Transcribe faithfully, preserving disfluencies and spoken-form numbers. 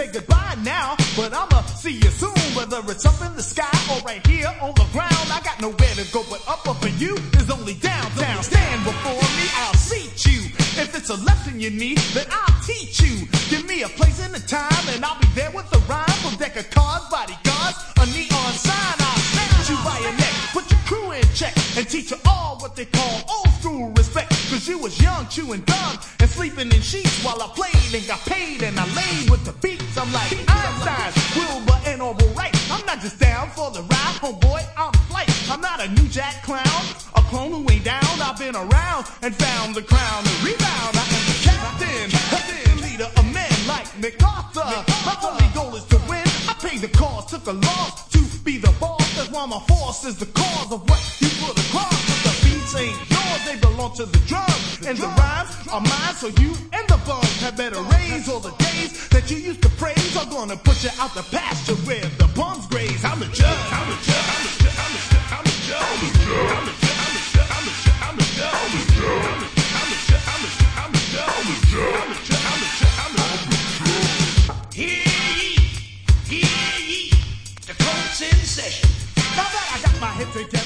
say goodbye now, but I'ma see you soon. Whether it's up in the sky or right here on the ground, I got nowhere to go but up, up, and you is only downtown. Stand before me, I'll seat you. If it's a lesson you need, then I'll teach you. Give me a place and a time, and I'll be there with a rhyme. A deck of cards, bodyguards, a neon sign. I'll snatch you by your neck, put your crew in check, and teach you all what they call old school respect. Cause you was young, chewing gum, and sleeping in sheets while I played and got paid, and I laid with the beats. I'm like Einstein, Wilbur, and Orville Wright. I'm not just down for the ride, homeboy, I'm flight. I'm not a new jack clown, a clone who ain't down. I've been around and found the crown to rebound. I am the captain, captain, leader of men like MacArthur. My only goal is to win. I paid the cost, took a loss to be the boss. That's why my force is the cause of what you put across. But the beats ain't yours, they belong to the drums, and the rhymes are mine. So you and the bums had better raise all the days that you used to praise are gonna put you out the pasture where the bums graze. I'm the judge. I'm the judge. I'm the judge. I'm the judge. I'm the judge. I'm the judge. I'm the judge. I'm the judge. I'm the judge. I'm the judge. I'm the judge. I'm the judge. I'm the judge. I'm the judge. I'm the judge. I'm the judge. I'm the judge. Hear ye, hear ye, the court's in session. Now that I got my head together.